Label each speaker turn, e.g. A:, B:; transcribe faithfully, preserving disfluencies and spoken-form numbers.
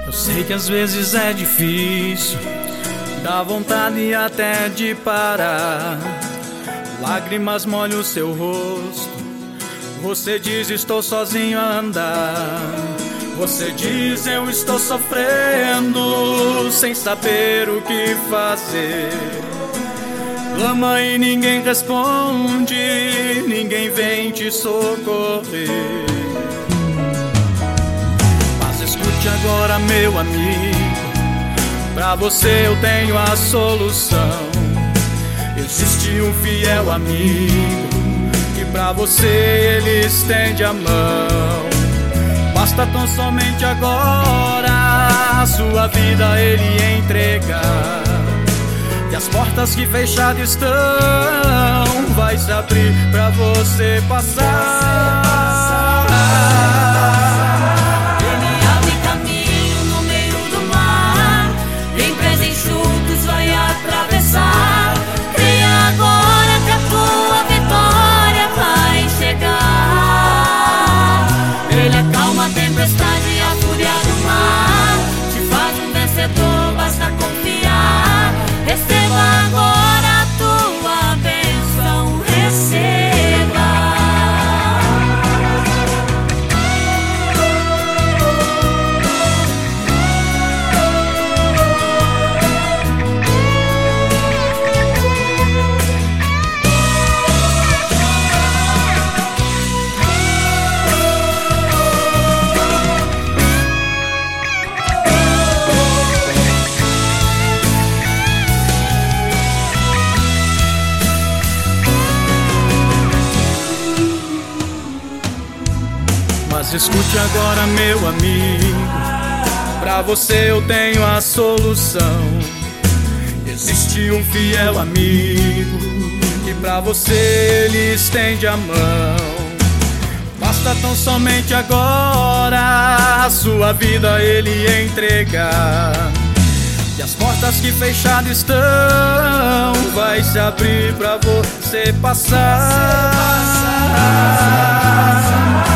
A: Eu sei que às vezes é difícil, dá vontade até de parar. Lágrimas molham o seu rosto, você diz estou sozinho a andar. Você diz eu estou sofrendo, sem saber o que fazer. Clama e ninguém responde, ninguém vem te socorrer. Mas escute agora, meu amigo, pra você eu tenho a solução. Existe um fiel amigo que pra você ele estende a mão. Basta tão somente agora a sua vida ele entregar, e as portas que fechadas estão vai se abrir pra você passar.
B: Ele abre caminho no meio do mar, em pés enxutos vai atravessar. Creia agora que a tua vitória vai chegar. Ele acalma a tempestade e a fúria do mar, te faz um vencedor, basta confiar. Receba agora a tua bênção, receba.
A: Mas escute agora, meu amigo, pra você eu tenho a solução. Existe um fiel amigo que pra você ele estende a mão. Basta tão somente agora a sua vida ele entregar, e as portas que fechadas estão vai se abrir pra você passar.